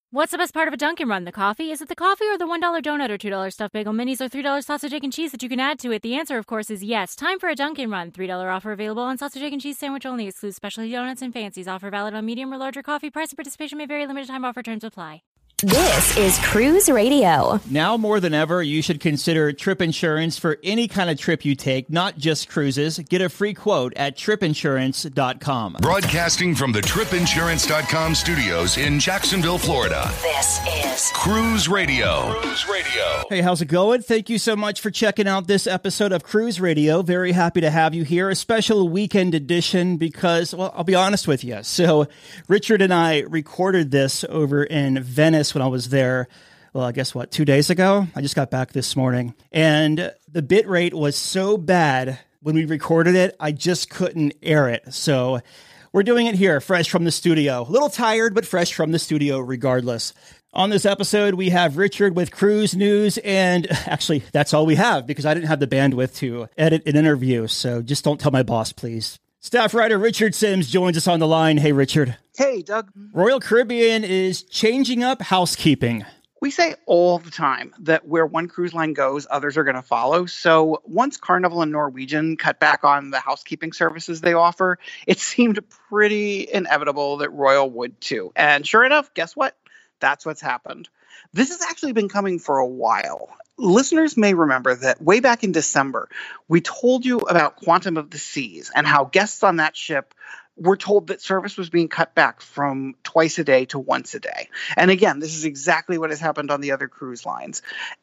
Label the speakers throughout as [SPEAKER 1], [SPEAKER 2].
[SPEAKER 1] What's the best part of a Dunkin' Run? The coffee? Is it the coffee or the $1 donut or $2 stuffed bagel minis or $3 sausage, egg, and cheese that you can add to it? The answer, of course, is yes. Time for a Dunkin' Run. $3 offer available on sausage, egg, and cheese sandwich only. Excludes specialty donuts and fancies. Offer valid on medium or larger coffee. Price and participation may vary. Limited time offer. Terms apply.
[SPEAKER 2] This is Cruise Radio.
[SPEAKER 3] Now more than ever, you should consider trip insurance for any kind of trip you take, not just cruises. Get a free quote at tripinsurance.com.
[SPEAKER 4] Broadcasting from the tripinsurance.com studios in Jacksonville, Florida.
[SPEAKER 2] This is
[SPEAKER 4] Cruise Radio. Cruise Radio.
[SPEAKER 3] Hey, how's it going? Thank you so much for checking out this episode of Cruise Radio. Very happy to have you here. A special weekend edition because, well, I'll be honest with you. So Richard and I recorded this over in Venice when I was there, well, I guess 2 days ago? I just got back this morning. And the bit rate was so bad when we recorded it, I just couldn't air it. So we're doing it here, fresh from the studio. A little tired, but fresh from the studio regardless. On this episode, we have Richard with cruise news, and actually, that's all we have because I didn't have the bandwidth to edit an interview. So just don't tell my boss, please. Staff writer Richard Sims joins us on the line. Hey, Richard.
[SPEAKER 5] Hey, Doug.
[SPEAKER 3] Royal Caribbean is changing up housekeeping.
[SPEAKER 5] We say all the time that where one cruise line goes, others are going to follow. So once Carnival and Norwegian cut back on the housekeeping services they offer, it seemed pretty inevitable that Royal would too. And sure enough, guess what? That's what's happened. This has actually been coming for a while. Listeners may remember that way back in December, we told you about Quantum of the Seas and how guests on that ship were told that service was being cut back from twice a day to once a day. And again, this is exactly what has happened on the other cruise lines.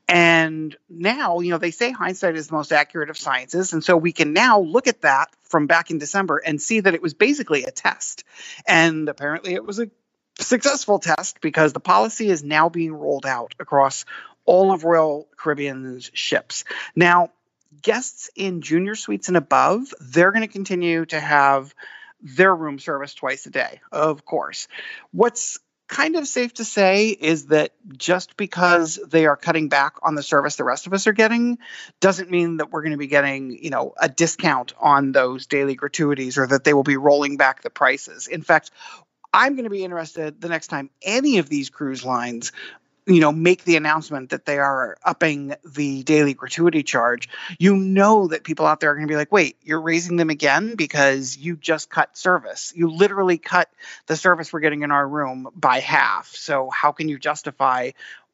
[SPEAKER 5] And now, they say hindsight is the most accurate of sciences. And so we can now look at that from back in December and see that it was basically a test. And apparently it was a successful test because the policy is now being rolled out across all of Royal Caribbean's ships. Now, guests in junior suites and above, they're going to continue to have their room service twice a day, of course. What's kind of safe to say is that just because they are cutting back on the service the rest of us are getting doesn't mean that we're going to be getting, a discount on those daily gratuities or that they will be rolling back the prices. In fact, I'm going to be interested the next time any of these cruise lines make the announcement that they are upping the daily gratuity charge. That people out there are going to be like, wait, you're raising them again because you just cut service. You literally cut the service we're getting in our room by half. So how can you justify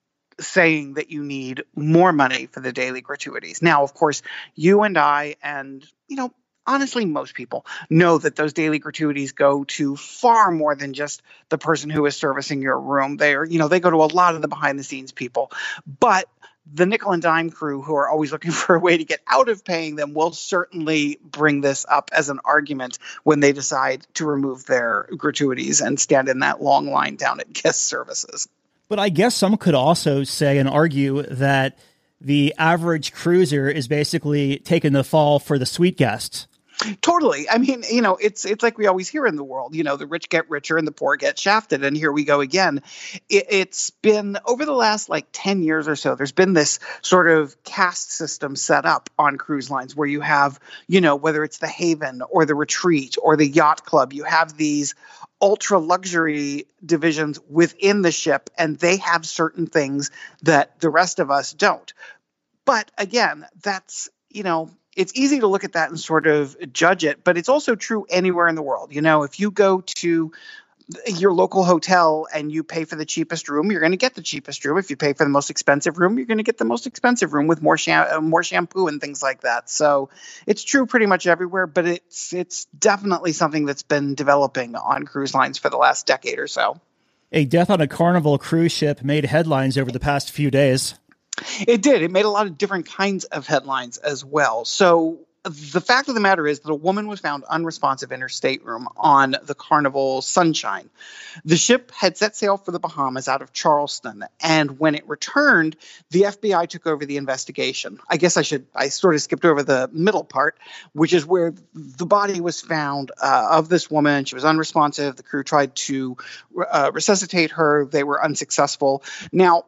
[SPEAKER 5] saying that you need more money for the daily gratuities? Now, of course, you and I and, honestly, most people know that those daily gratuities go to far more than just the person who is servicing your room. They go to a lot of the behind the scenes people. But the nickel and dime crew who are always looking for a way to get out of paying them will certainly bring this up as an argument when they decide to remove their gratuities and stand in that long line down at guest services.
[SPEAKER 3] But I guess some could also say and argue that the average cruiser is basically taking the fall for the suite guests.
[SPEAKER 5] Totally. I mean, it's like we always hear in the world, the rich get richer and the poor get shafted. And here we go again. It's been over the last 10 years or so, there's been this sort of caste system set up on cruise lines where you have, whether it's the Haven or the Retreat or the Yacht Club, you have these ultra luxury divisions within the ship, and they have certain things that the rest of us don't. But again, that's, it's easy to look at that and sort of judge it, but it's also true anywhere in the world. If you go to your local hotel and you pay for the cheapest room, you're going to get the cheapest room. If you pay for the most expensive room, you're going to get the most expensive room with more shampoo and things like that. So it's true pretty much everywhere, but it's definitely something that's been developing on cruise lines for the last decade or so.
[SPEAKER 3] A death on a Carnival cruise ship made headlines over the past few days.
[SPEAKER 5] It did. It made a lot of different kinds of headlines as well. So the fact of the matter is that a woman was found unresponsive in her stateroom on the Carnival Sunshine. The ship had set sail for the Bahamas out of Charleston, and when it returned, the FBI took over the investigation. I guess I sort of skipped over the middle part, which is where the body was found of this woman. She was unresponsive. The crew tried to resuscitate her. They were unsuccessful. Now,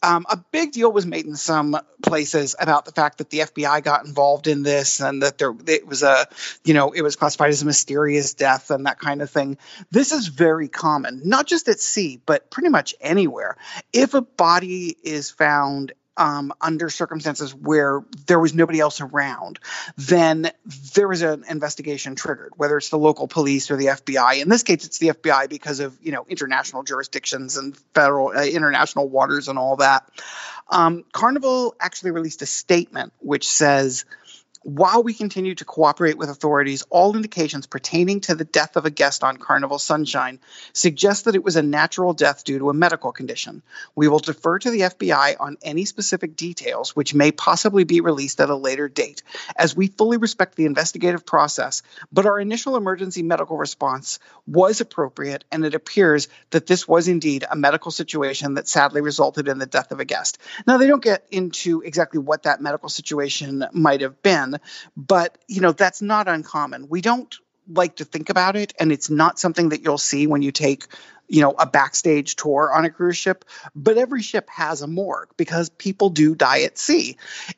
[SPEAKER 5] A big deal was made in some places about the fact that the FBI got involved in this and that it was classified as a mysterious death and that kind of thing. This is very common, not just at sea, but pretty much anywhere. If a body is found under circumstances where there was nobody else around, then there is an investigation triggered, whether it's the local police or the FBI. In this case, it's the FBI because of, international jurisdictions and federal, international waters and all that. Carnival actually released a statement which says, while we continue to cooperate with authorities, all indications pertaining to the death of a guest on Carnival Sunshine suggest that it was a natural death due to a medical condition. We will defer to the FBI on any specific details, which may possibly be released at a later date, as we fully respect the investigative process, but our initial emergency medical response was appropriate, and it appears that this was indeed a medical situation that sadly resulted in the death of a guest. Now, they don't get into exactly what that medical situation might have been, but, that's not uncommon. We don't like to think about it, and it's not something that you'll see when you take, a backstage tour on a cruise ship. But every ship has a morgue because people do die at sea.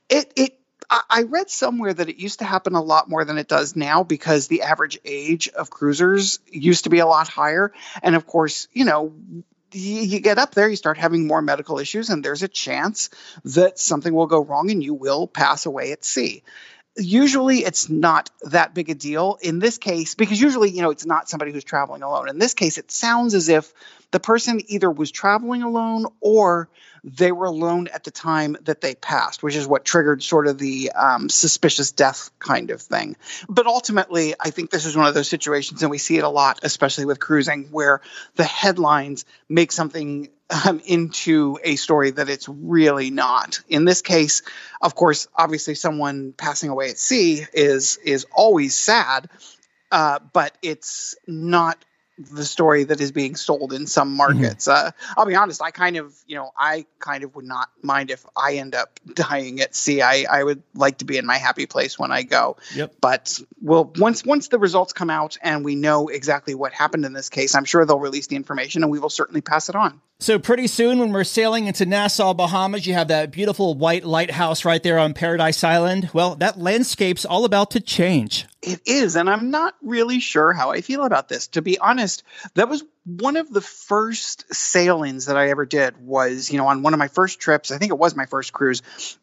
[SPEAKER 5] I read somewhere that it used to happen a lot more than it does now because the average age of cruisers used to be a lot higher. And of course, you get up there, you start having more medical issues, and there's a chance that something will go wrong and you will pass away at sea. Usually it's not that big a deal in this case, because usually, it's not somebody who's traveling alone. In this case, it sounds as if the person either was traveling alone or they were alone at the time that they passed, which is what triggered sort of the suspicious death kind of thing. But ultimately, I think this is one of those situations, and we see it a lot, especially with cruising, where the headlines make something into a story that it's really not. In this case, of course, obviously someone passing away at sea is always sad, but it's not the story that is being sold in some markets. I'll be honest, I kind of would not mind if I end up dying at sea. I would like to be in my happy place when I go. Yep. But once the results come out and we know exactly what happened in this case, I'm sure they'll release the information and we will certainly pass it on.
[SPEAKER 3] So pretty soon when we're sailing into Nassau, Bahamas, you have that beautiful white lighthouse right there on Paradise Island. Well, that landscape's all about to change.
[SPEAKER 5] It is, and I'm not really sure how I feel about this. To be honest, that was one of the first sailings that I ever did was, on one of my first trips. I think it was my first cruise.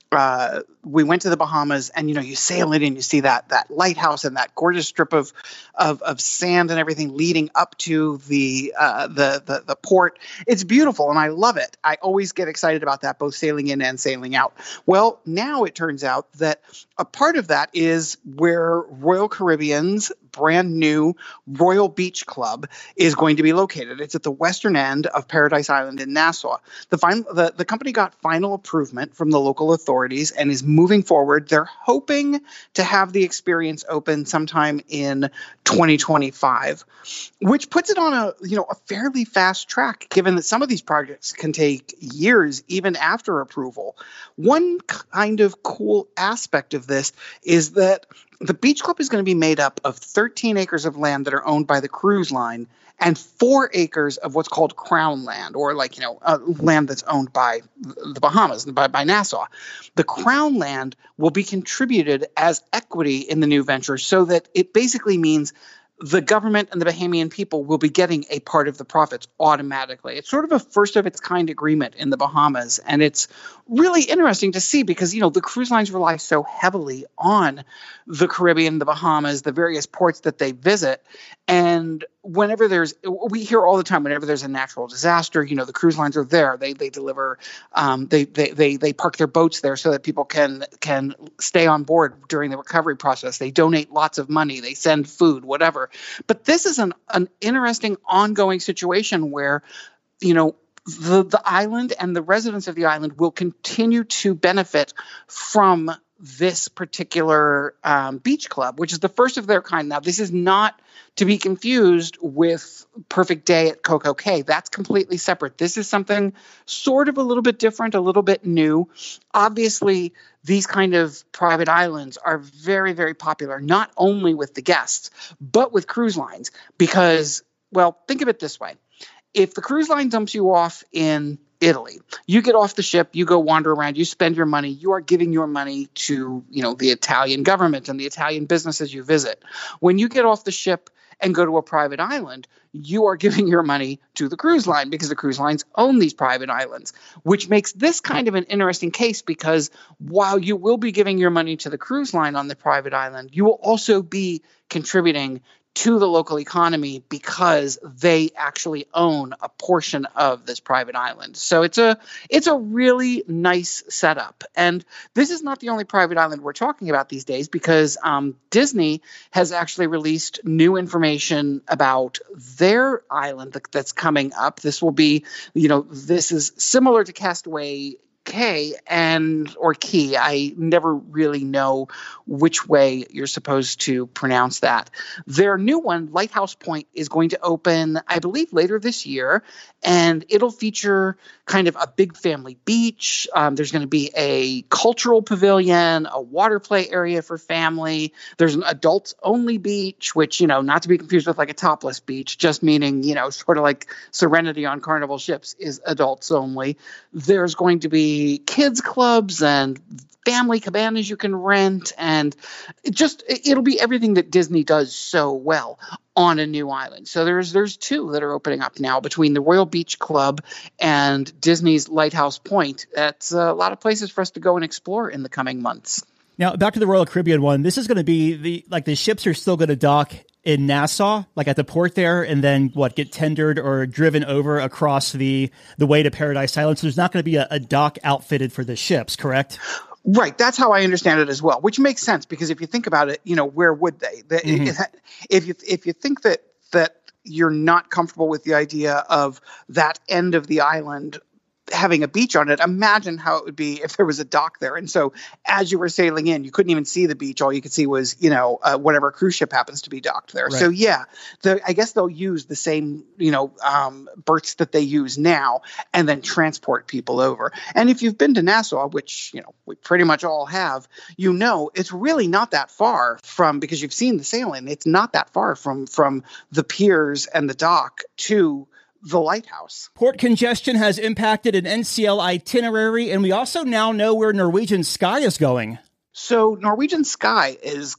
[SPEAKER 5] We went to the Bahamas, and you sail it and you see that lighthouse and that gorgeous strip of sand and everything leading up to the port. It's beautiful, and I love it. I always get excited about that, both sailing in and sailing out. Well, now it turns out that a part of that is where Royal Caribbean's brand new Royal Beach Club is going to be located. It's at the western end of Paradise Island in Nassau. The company got final approval from the local authorities and is moving forward. They're hoping to have the experience open sometime in 2025, which puts it on a fairly fast track, given that some of these projects can take years even after approval. One kind of cool aspect of this is that the beach club is going to be made up of 13 acres of land that are owned by the cruise line and 4 acres of what's called crown land, or land that's owned by the Bahamas, by Nassau. The crown land will be contributed as equity in the new venture, so that it basically means the government and the Bahamian people will be getting a part of the profits automatically. It's sort of a first of its kind agreement in the Bahamas. And it's really interesting to see because, the cruise lines rely so heavily on the Caribbean, the Bahamas, the various ports that they visit. And whenever we hear all the time, whenever there's a natural disaster, the cruise lines are there. They deliver, they park their boats there so that people can stay on board during the recovery process. They donate lots of money. They send food, whatever. But this is an interesting ongoing situation where, the island and the residents of the island will continue to benefit from this particular beach club, which is the first of their kind. Now, this is not to be confused with Perfect Day at Coco Cay. That's completely separate. This is something sort of a little bit different, a little bit new. Obviously, these kind of private islands are very, very popular, not only with the guests, but with cruise lines. Because, well, think of it this way. If the cruise line dumps you off in Italy. You get off the ship, you go wander around, you spend your money, you are giving your money to, the Italian government and the Italian businesses you visit. When you get off the ship and go to a private island, you are giving your money to the cruise line because the cruise lines own these private islands, which makes this kind of an interesting case because while you will be giving your money to the cruise line on the private island, you will also be contributing to the local economy because they actually own a portion of this private island. So it's a really nice setup. And this is not the only private island we're talking about these days because Disney has actually released new information about their island that's coming up. This will be, this is similar to Castaway Cay or Key. I never really know which way you're supposed to pronounce that. Their new one, Lighthouse Point, is going to open, I believe, later this year, and it'll feature kind of a big family beach. There's going to be a cultural pavilion, a water play area for family. There's an adults-only beach, which, not to be confused with like a topless beach, just meaning, sort of like Serenity on Carnival ships is adults only. There's going to be kids clubs and family cabanas you can rent, and it'll be everything that Disney does so well on a new island. So there's two that are opening up now between the Royal Beach Club and Disney's Lighthouse Point. That's a lot of places for us to go and explore in the coming months.
[SPEAKER 3] Now, back to the Royal Caribbean one. This is going to be the ships are still going to dock in Nassau, like at the port there, and then get tendered or driven over across the way to Paradise Island. So there's not going to be a dock outfitted for the ships, correct?
[SPEAKER 5] Right. That's how I understand it as well, which makes sense because if you think about it, where would they? If you think that you're not comfortable with the idea of that end of the island having a beach on it, imagine how it would be if there was a dock there. And so as you were sailing in, you couldn't even see the beach. All you could see was, whatever cruise ship happens to be docked there. Right. So yeah, I guess they'll use the same, berths that they use now and then transport people over. And if you've been to Nassau, which, we pretty much all have, it's really not that far from, because you've seen the sailing, it's not that far from the piers and the dock to the lighthouse.
[SPEAKER 3] Port congestion has impacted an NCL itinerary, and we also now know where Norwegian Sky is going.
[SPEAKER 5] So Norwegian Sky is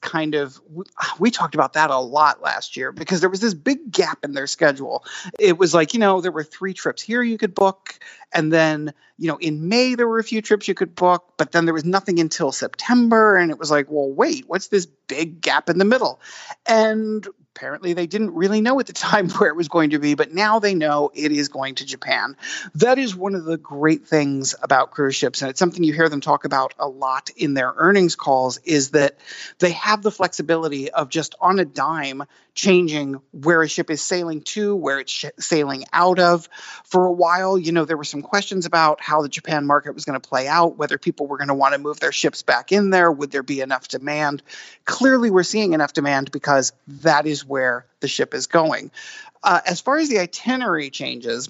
[SPEAKER 5] we talked about that a lot last year because there was this big gap in their schedule. It was like, there were 3 trips here you could book. And then, in May, there were a few trips you could book, but then there was nothing until September. And it was like, well, wait, what's this big gap in the middle? And apparently they didn't really know at the time where it was going to be, but now they know it is going to Japan. That is one of the great things about cruise ships, and it's something you hear them talk about a lot in their earnings calls, is that they have the flexibility of just on a dime changing where a ship is sailing to, where it's sailing out of. For a while, there were some questions about how the Japan market was going to play out, whether people were going to want to move their ships back in there, would there be enough demand? Clearly, we're seeing enough demand because that is where the ship is going. As far as the itinerary changes,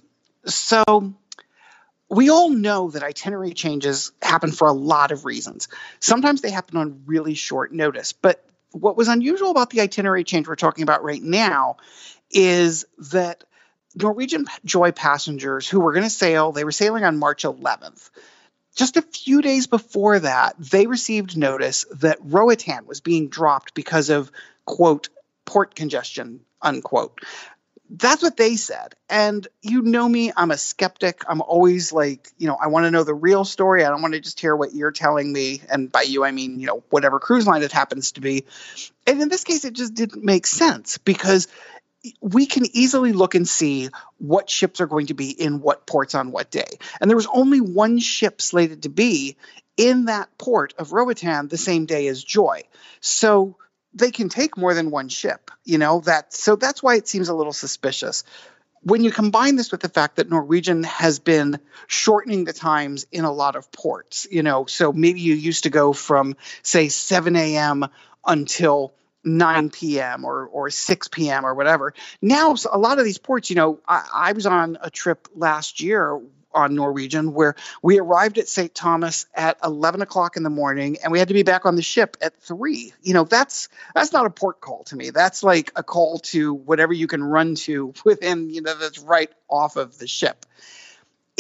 [SPEAKER 5] so we all know that itinerary changes happen for a lot of reasons. Sometimes they happen on really short notice, but what was unusual about the itinerary change we're talking about right now is that Norwegian Joy passengers who were going to sail, they were sailing on March 11th. Just a few days before that, they received notice that Roatan was being dropped because of, quote, port congestion, unquote. That's what they said. And me, I'm a skeptic. I'm always like, I want to know the real story. I don't want to just hear what you're telling me. And by you, I mean, whatever cruise line it happens to be. And in this case, it just didn't make sense because we can easily look and see what ships are going to be in what ports on what day. And there was only one ship slated to be in that port of Roatan the same day as Joy. So they can take more than one ship, so that's why it seems a little suspicious. When you combine this with the fact that Norwegian has been shortening the times in a lot of ports, so maybe you used to go from, say, 7 a.m. until 9 p.m. or 6 p.m. or whatever. Now, a lot of these ports, I was on a trip last year on Norwegian where we arrived at St. Thomas at 11 o'clock in the morning and we had to be back on the ship at 3. That's not a port call to me. That's like a call to whatever you can run to within, that's right off of the ship. It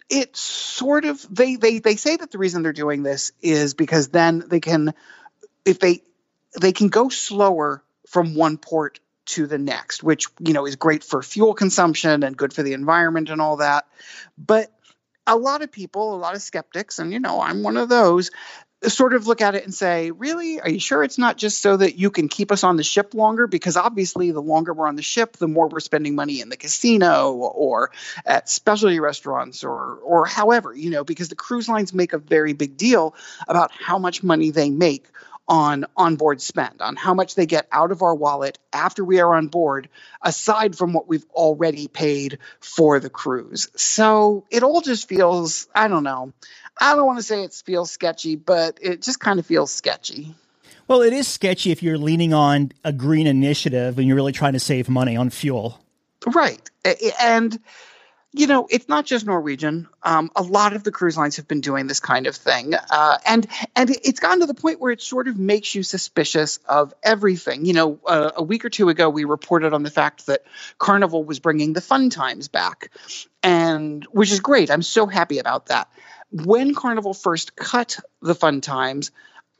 [SPEAKER 5] it's sort of they say that the reason they're doing this is because then they can, if they can go slower from one port to the next, which, is great for fuel consumption and good for the environment and all that. But a lot of people, a lot of skeptics, and I'm one of those, sort of look at it and say, really, are you sure it's not just so that you can keep us on the ship longer? Because obviously the longer we're on the ship, the more we're spending money in the casino or at specialty restaurants or however, because the cruise lines make a very big deal about how much money they make on onboard spend, on how much they get out of our wallet after we are on board, aside from what we've already paid for the cruise. So it all just feels, I don't know. I don't want to say it feels sketchy, but it just kind of feels sketchy.
[SPEAKER 3] Well, it is sketchy if you're leaning on a green initiative and you're really trying to save money on fuel.
[SPEAKER 5] Right. And it's not just Norwegian. A lot of the cruise lines have been doing this kind of thing. And it's gotten to the point where it sort of makes you suspicious of everything. A week or two ago, we reported on the fact that Carnival was bringing the Fun Times back, and which is great. I'm so happy about that. When Carnival first cut the Fun Times,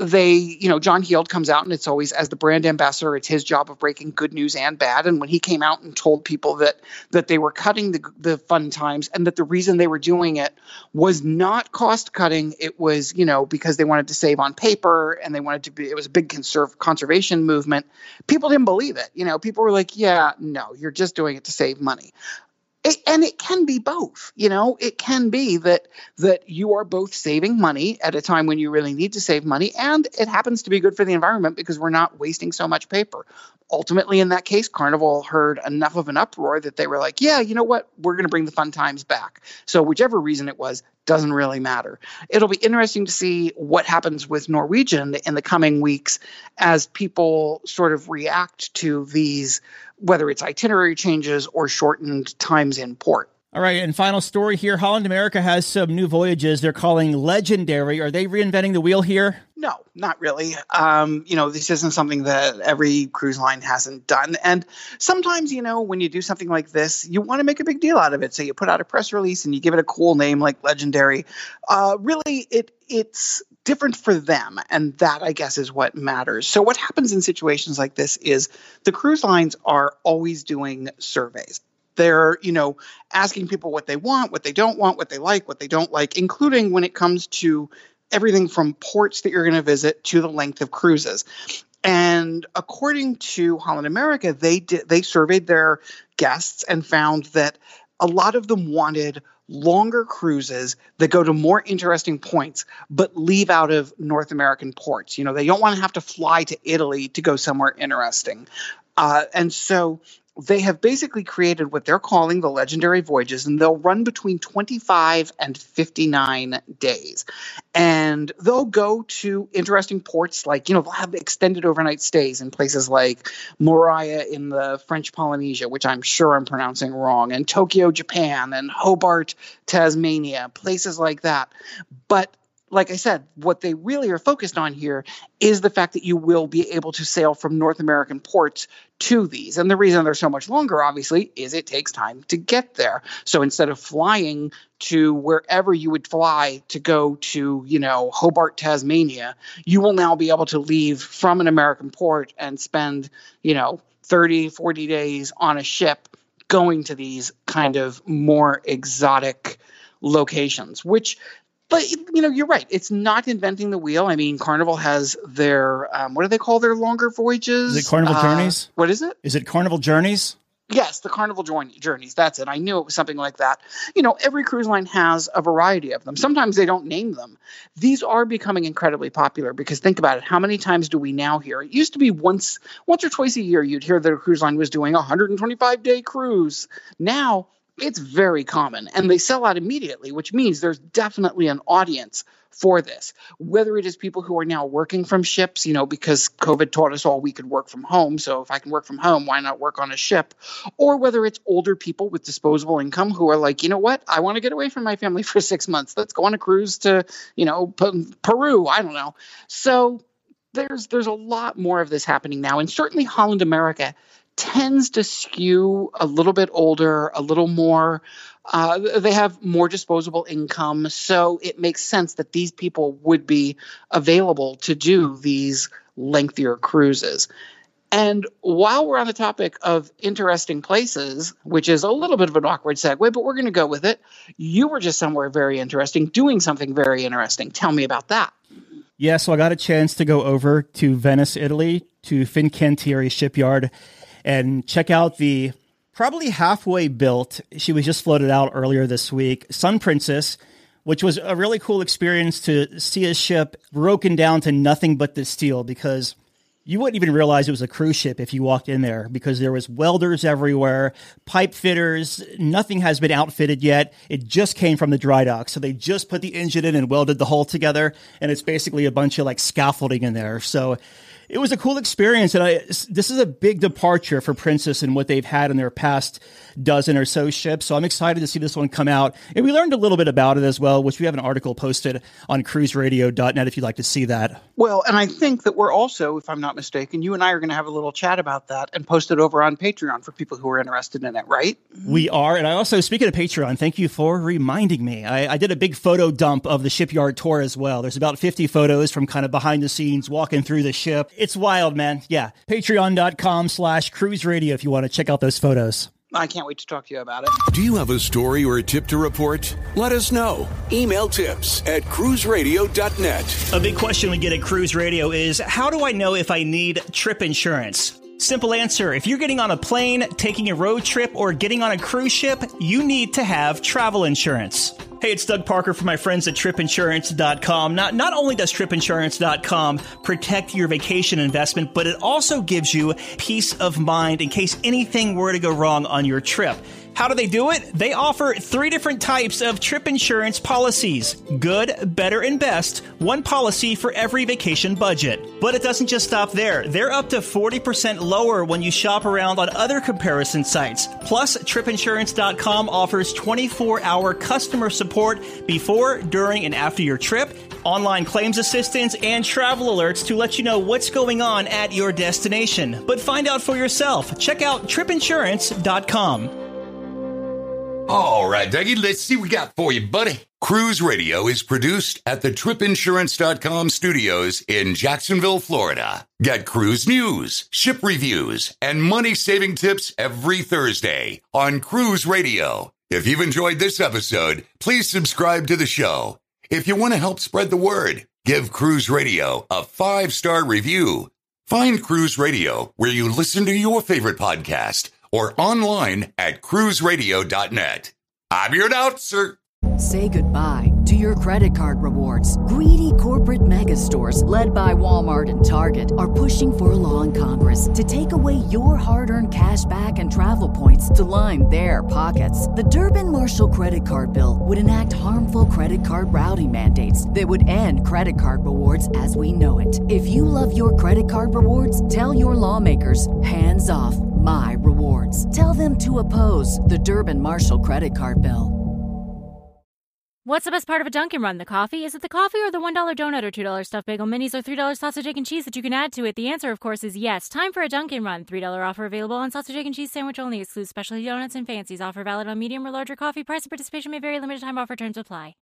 [SPEAKER 5] John Heald comes out, and it's always, as the brand ambassador, it's his job of breaking good news and bad. And when he came out and told people that they were cutting the Fun Times and that the reason they were doing it was not cost cutting, it was, because they wanted to save on paper and they wanted to be, it was a big conservation movement. People didn't believe it. People were like, yeah, no, you're just doing it to save money. And it can be both, it can be that you are both saving money at a time when you really need to save money, and it happens to be good for the environment because we're not wasting so much paper. Ultimately, in that case, Carnival heard enough of an uproar that they were like, yeah, you know what? We're going to bring the Fun Times back. So whichever reason it was, doesn't really matter. It'll be interesting to see what happens with Norwegian in the coming weeks as people sort of react to these, whether it's itinerary changes or shortened times in port.
[SPEAKER 3] All right, and final story here. Holland America has some new voyages they're calling Legendary. Are they reinventing the wheel here?
[SPEAKER 5] No, not really. This isn't something that every cruise line hasn't done. And sometimes, when you do something like this, you want to make a big deal out of it. So you put out a press release and you give it a cool name like Legendary. Really, it's different for them. And that, I guess, is what matters. So what happens in situations like this is the cruise lines are always doing surveys. They're, asking people what they want, what they don't want, what they like, what they don't like, including when it comes to everything from ports that you're going to visit to the length of cruises. And according to Holland America, they surveyed their guests and found that a lot of them wanted longer cruises that go to more interesting points, but leave out of North American ports. They don't want to have to fly to Italy to go somewhere interesting. And so they have basically created what they're calling the Legendary Voyages, and they'll run between 25 and 59 days. And they'll go to interesting ports like, they'll have extended overnight stays in places like Moria in the French Polynesia, which I'm sure I'm pronouncing wrong, and Tokyo, Japan, and Hobart, Tasmania, places like that. But like I said, what they really are focused on here is the fact that you will be able to sail from North American ports to these. And the reason they're so much longer, obviously, is it takes time to get there. So instead of flying to wherever you would fly to go to, Hobart, Tasmania, you will now be able to leave from an American port and spend, 30, 40 days on a ship going to these kind of more exotic locations, But, you're right. It's not inventing the wheel. I mean, Carnival has their, what do they call their longer voyages?
[SPEAKER 3] Is it Carnival Journeys?
[SPEAKER 5] What is it?
[SPEAKER 3] Is it Carnival Journeys?
[SPEAKER 5] Yes, the Carnival Journeys. That's it. I knew it was something like that. Every cruise line has a variety of them. Sometimes they don't name them. These are becoming incredibly popular because think about it. How many times do we now hear? It used to be once or twice a year you'd hear that a cruise line was doing a 125-day cruise. Now, it's very common, and they sell out immediately, which means there's definitely an audience for this. Whether it is people who are now working from ships, because COVID taught us all we could work from home. So if I can work from home, why not work on a ship? Or whether it's older people with disposable income who are like, you know what? I want to get away from my family for 6 months. Let's go on a cruise to, Peru. I don't know. So there's a lot more of this happening now. And certainly Holland America tends to skew a little bit older, a little more They have more disposable income, so it makes sense that these people would be available to do these lengthier cruises. And while we're on the topic of interesting places, which is a little bit of an awkward segue, but we're going to go with it, you were just somewhere very interesting, doing something very interesting. Tell me about that.
[SPEAKER 3] Yeah, so I got a chance to go over to Venice, Italy, to Fincantieri shipyard and check out the probably halfway built, she was just floated out earlier this week, Sun Princess, which was a really cool experience to see a ship broken down to nothing but the steel, because you wouldn't even realize it was a cruise ship if you walked in there, because there was welders everywhere, pipe fitters, nothing has been outfitted yet. It just came from the dry dock. So they just put the engine in and welded the hull together, and it's basically a bunch of like scaffolding in there. So it was a cool experience, and this is a big departure for Princess and what they've had in their past dozen or so ships. So I'm excited to see this one come out. And we learned a little bit about it as well, which we have an article posted on cruiseradio.net if you'd like to see that.
[SPEAKER 5] Well, and I think that we're also, if I'm not mistaken, you and I are going to have a little chat about that and post it over on Patreon for people who are interested in it, right?
[SPEAKER 3] We are. And I also, speaking of Patreon, thank you for reminding me. I did a big photo dump of the shipyard tour as well. There's about 50 photos from kind of behind the scenes, walking through the ship. It's wild, man. Yeah. Patreon.com/cruiseradio if you want to check out those photos.
[SPEAKER 5] I can't wait to talk to you about it.
[SPEAKER 6] Do you have a story or a tip to report? Let us know. Email tips@cruiseradio.net.
[SPEAKER 3] A big question we get at Cruise Radio is, how do I know if I need trip insurance? Simple answer. If you're getting on a plane, taking a road trip, or getting on a cruise ship, you need to have travel insurance. Hey, it's Doug Parker from my friends at tripinsurance.com. Not only does tripinsurance.com protect your vacation investment, but it also gives you peace of mind in case anything were to go wrong on your trip. How do they do it? They offer 3 different types of trip insurance policies. Good, better, and best. One policy for every vacation budget. But it doesn't just stop there. They're up to 40% lower when you shop around on other comparison sites. Plus, tripinsurance.com offers 24-hour customer support before, during, and after your trip, online claims assistance, and travel alerts to let you know what's going on at your destination. But find out for yourself. Check out tripinsurance.com.
[SPEAKER 4] All right, Dougie, let's see what we got for you, buddy. Cruise Radio is produced at the tripinsurance.com studios in Jacksonville, Florida. Get cruise news, ship reviews, and money-saving tips every Thursday on Cruise Radio. If you've enjoyed this episode, please subscribe to the show. If you want to help spread the word, give Cruise Radio a 5-star review. Find Cruise Radio where you listen to your favorite podcast, or online at cruiseradio.net. I'm your announcer.
[SPEAKER 7] Say goodbye to your credit card rewards. Greedy corporate mega stores, led by Walmart and Target, are pushing for a law in Congress to take away your hard-earned cash back and travel points to line their pockets. The Durbin-Marshall credit card bill would enact harmful credit card routing mandates that would end credit card rewards as we know it. If you love your credit card rewards, tell your lawmakers, hands off my rewards. Tell them to oppose the Durbin-Marshall credit card bill.
[SPEAKER 1] What's the best part of a Dunkin' Run? The coffee? Is it the coffee or the $1 donut or $2 stuffed bagel minis or $3 sausage, egg, and cheese that you can add to it? The answer, of course, is yes. Time for a Dunkin' Run. $3 offer available on sausage, egg, and cheese sandwich only. Excludes specialty donuts and fancies. Offer valid on medium or larger coffee. Price and participation may vary. Limited time offer. Terms apply.